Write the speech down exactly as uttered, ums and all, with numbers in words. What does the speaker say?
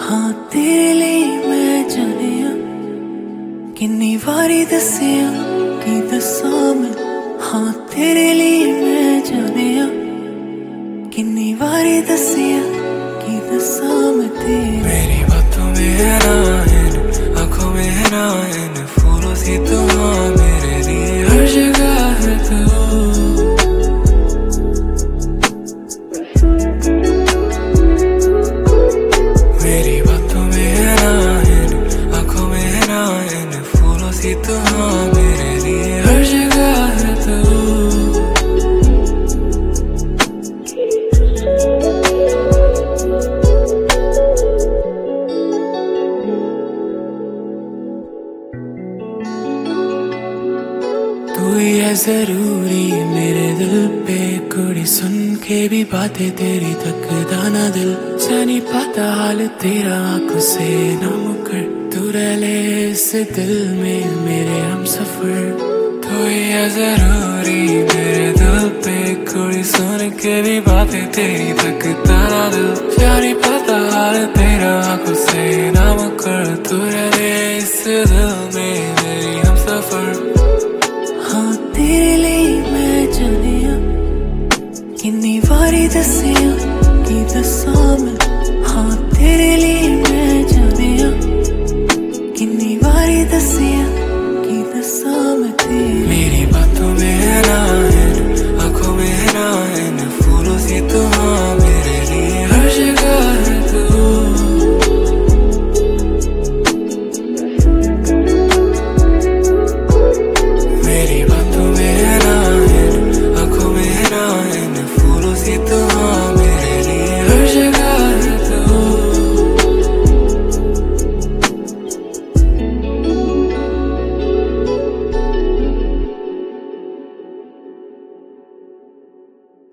हाँ तेरे लिए मैं जानिया किन्नी वारी दसिया की दसां मैं। हाँ तेरे लिए मैं जानिया किन्नी वारी दसिया की दसां मैं तेरे। मेरी बातों में है ना इन, आँखों में है ना इन, फूलों सी तू हाँ मेरे लिए हर जगह है तू। मेरी बातों में है ना इन, आँखों में है ना इन, फूलों सी तू हाँ मेरे लिए हर जगह है तू। तू ही है जरूरी मेरे दिल पे, कुड़ी सुन के भी बातें तेरी तक दाना दिल। जानी पाता हाल तेरा आंखों से ना मुकर, तू रह ले इस दिल में मेरे हम सफर। तू ही है जरूरी मेरे दिल पे, कुड़ी सुन के भी बातें तेरी तक दाना दिल। जानी पाता हाल तेरा आंखों से ना मुकर, तू रह ले इस दिल में मेरी हम सफर। हाँ तेरे लिए मैं जानिया किन्नी वारी दसिया की दसां मैं।